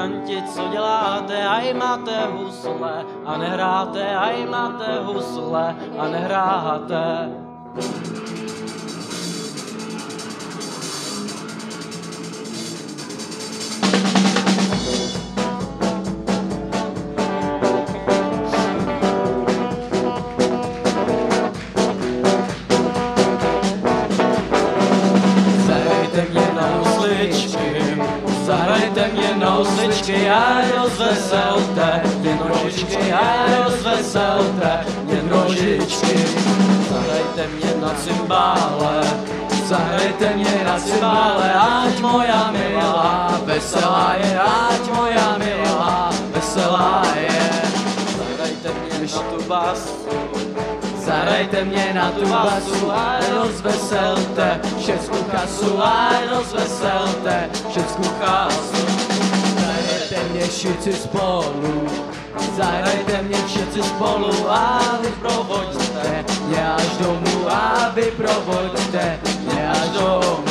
muzikanti, co děláte, aj máte husle a nehráte, aj máte husle a nehráte. Zahrajte mě na husličky a rozveselte mě nožičky a rozveselte mě nožičky. Zahrajte mě na cymbále, zahrajte mě na cymbále, ať moja milá veselá je, ať moja milá veselá je. zahrajte mě na tu basu, zahrajte mě na tu basu a rozveselte všecku chasu a rozveselte všecku chasu. Zahrajte mě všichni spolu, zahrajte mě všichni spolu a vyprovoďte mě až domů a vyprovoďte mě až domů.